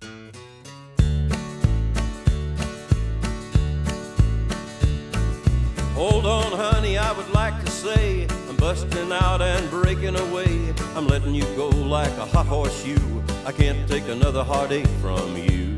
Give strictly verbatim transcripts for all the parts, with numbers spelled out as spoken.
Hold on, honey, I would like to say I'm busting out and breaking away. I'm letting you go like a hot horseshoe. I can't take another heartache from you.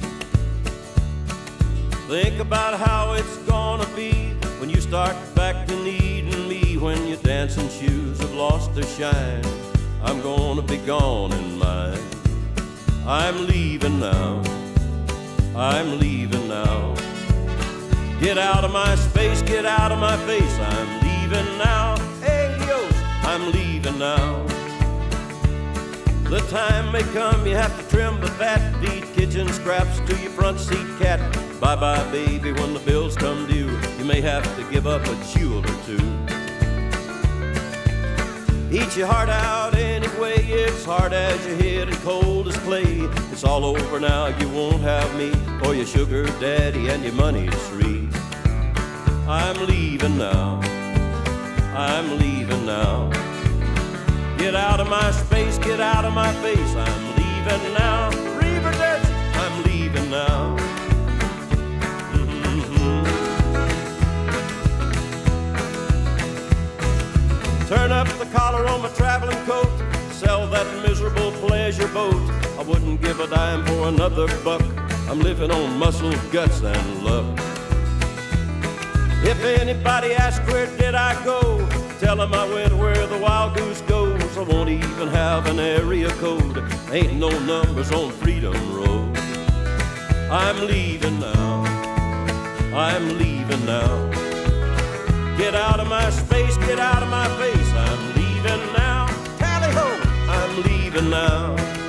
Think about how it's gonna be when you start back to needing me, when your dancing shoes have lost their shine. I'm gonna be gone in mine. I'm leaving now, I'm leaving now. Get out of my space, get out of my face. I'm leaving now, adios, I'm leaving now. The time may come, you have to trim the fat, feed kitchen scraps to your front seat cat. Bye-bye, baby, when the bills come due, you may have to give up a jewel or two. Eat your heart out anyway, it's hard as your head and cold as clay. It's all over now, you won't have me or your sugar daddy, and your money's free. I'm leaving now, I'm leaving now. Get out of my space, get out of my face. I'm leaving now, Reaverditch, I'm leaving now. Turn up the collar on my traveling coat, sell that miserable pleasure boat. I wouldn't give a dime for another buck. I'm living on muscle, guts, and luck. If anybody asks where did I go, tell them I went where the wild goose goes. I won't even have an area code, ain't no numbers on Freedom Road. I'm leaving now, I'm leaving now. Get out of my space, get out of my face. I'm leaving now, tally-ho, I'm leaving now.